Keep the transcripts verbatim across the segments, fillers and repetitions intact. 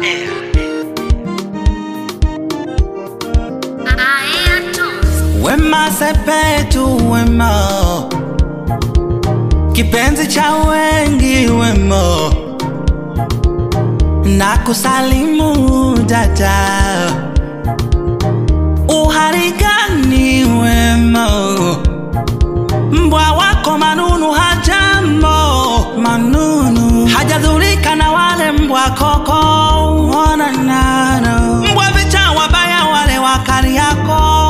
Wema Sepetu wema, kipenzi cha wengi wema, na kusalimu dada, uhali gani wema, mbwa wako Manunu hajambo, Manunu hajadhurika na wale mbwa koko, ona nano mbwa vicha wabaya wale wakari yako.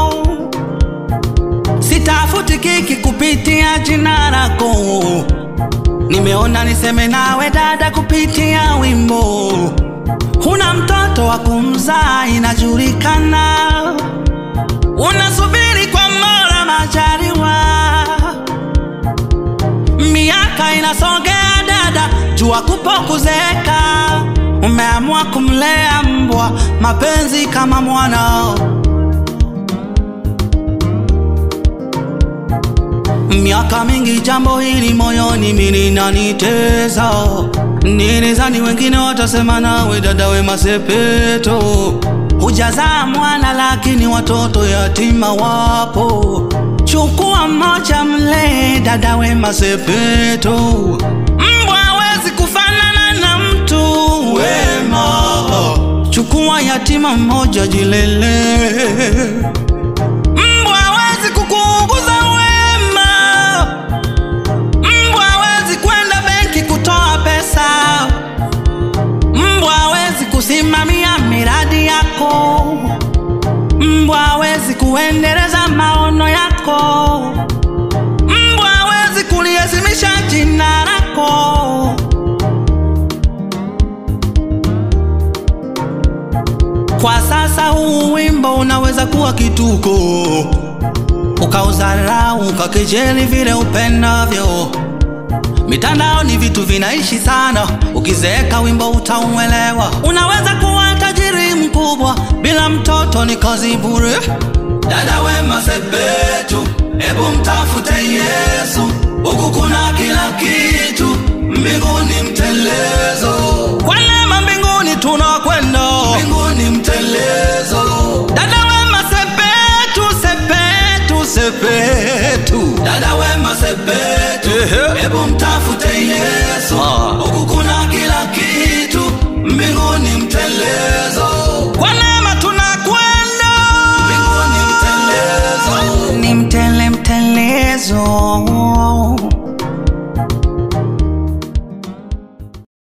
Sitafuti kiki kupitia jina lako, nimeona niseme nawe dada kupitia wimbo. Huna mtoto wa kumzaa inajulikana, unasubiri kwa Mola majaliwa. Miaka inasogea dada, jua kupo kuzeeka, umeamua kumlea mbwa mapenzi kama mwana. Miaka mingi jambo hili moyoni mimi nanitesa, nilizani wengine watasema nawe dada Wema Sepetu hujazaa mwana, lakini watoto yatima wapo. Chukua mmoja mlee dada Wema Sepetu, mbwa hawezi kufanana na mtu wema. Chukua yatima mmoja jilele, mbwa hawezi kukuuguza wema. Mbwa hawezi kwenda benki kutoa pesa, mbwa hawezi kusimamia miradi yako, mbwa hawezi kuendeleza maono yako, mbwa hawezi kuliheshimisha jina lako. Kwa sasa huu wimbo unaweza kuwa kituko, ukaudharau ukakejeli vile upendavyo. Mitandao ni vitu vinaishi sana, ukizeeka wimbo utauelewa. Unaweza kuwa tajiri mkubwa bila mtoto ni kazi bure. Dada Wema Sepetu, ebu mtafute Yesu, huku kuna kila kitu, mbinguni mtelezo. Kwa neema mbinguni tunakwenda, mbinguni mtelezo. Dada Wema Sepetu, Sepetu, Sepetu, dada Wema Sepetu, ebu mtafute